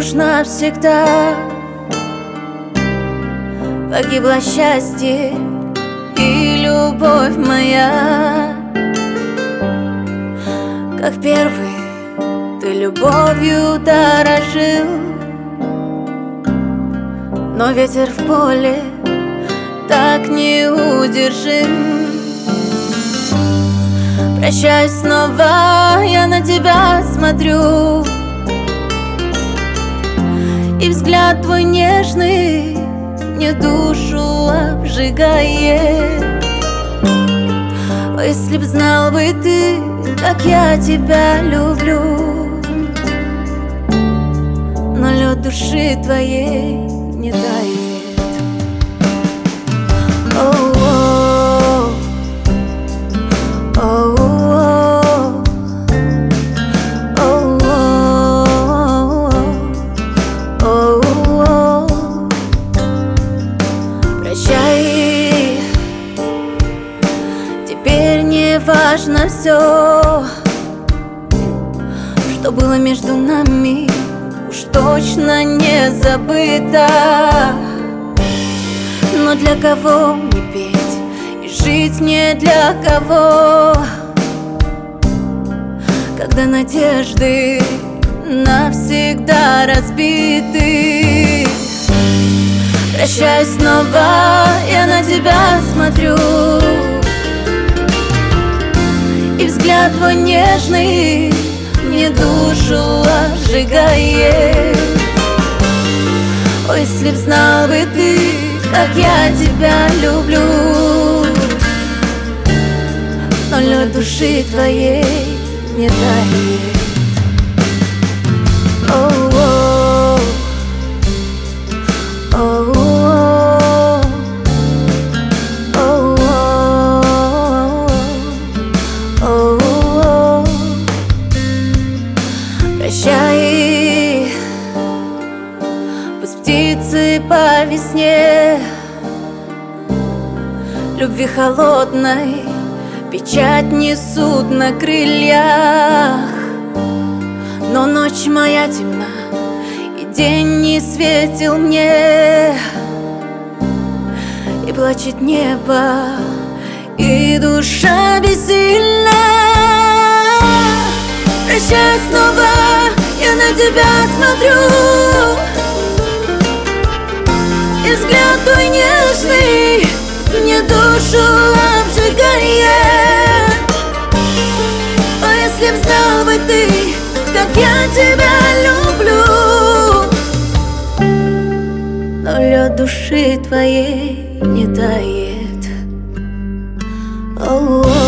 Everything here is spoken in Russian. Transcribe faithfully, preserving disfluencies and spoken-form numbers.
уж навсегда погибло счастье и любовь моя. Как первый ты любовью дорожил, но ветер в поле так неудержим. Прощаюсь снова, я на тебя смотрю, и взгляд твой нежный мне душу обжигает. О, если б знал бы ты, как я тебя люблю, но лед души твоей не тает. О-о-о, о-о-о, о-о-о, о-о-о. Прощай, теперь не важно все, что было между нами, уж точно не забыто. Но для кого мне петь и жить не для кого, когда надежды навсегда разбиты? Прощаюсь снова, я на тебя смотрю, и взгляд твой нежный мне душу обжигает. Ой, если б знал бы ты, как я тебя люблю, но лед души твоей не тает. О-о-о, о-о-о, о-о-о, о-о-о. Прощай, пусть птицы по весне любви холодной печать несут на крыльях, но ночь моя темна, и день не светил мне, и плачет небо, и душа бессильна. Прощай снова, я на тебя смотрю, и взгляд твой нежный мне душу обжигает. О, если б знал бы ты, как я тебя люблю, но лед души твоей не тает. О-о-о.